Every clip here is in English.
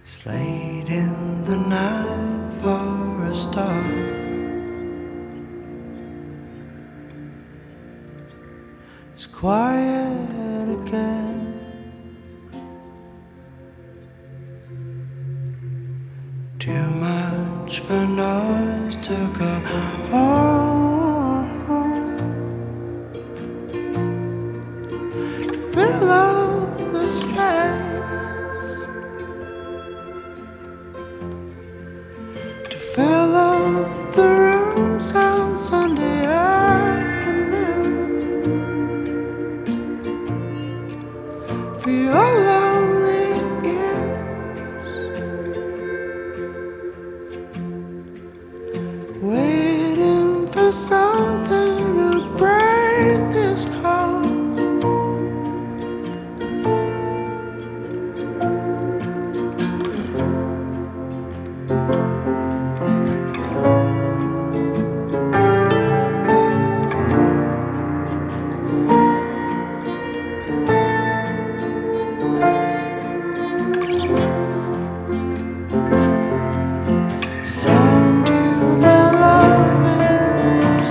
It's late in the night for a start. It's quiet again. Too much for noise to go on. Fill up the space, to fill up the rooms on Sunday afternoon. For your lonely ears, waiting for something to break this cold. Send you my love and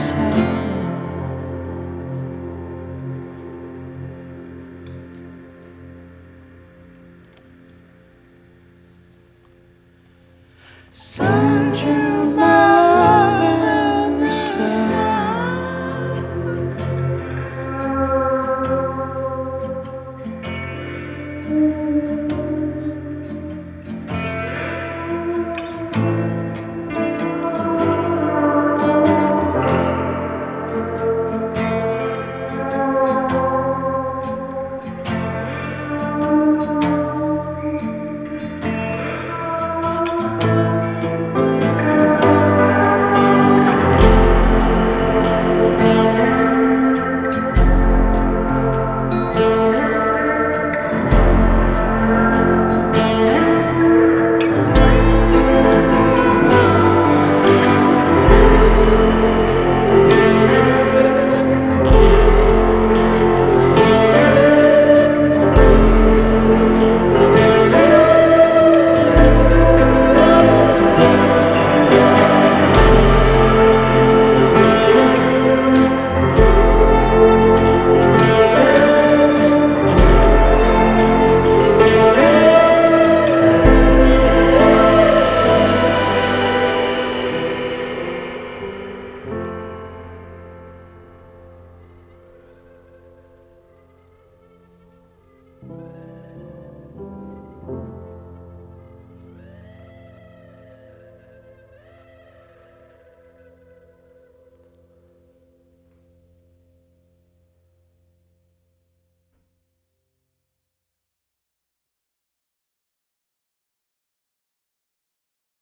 send you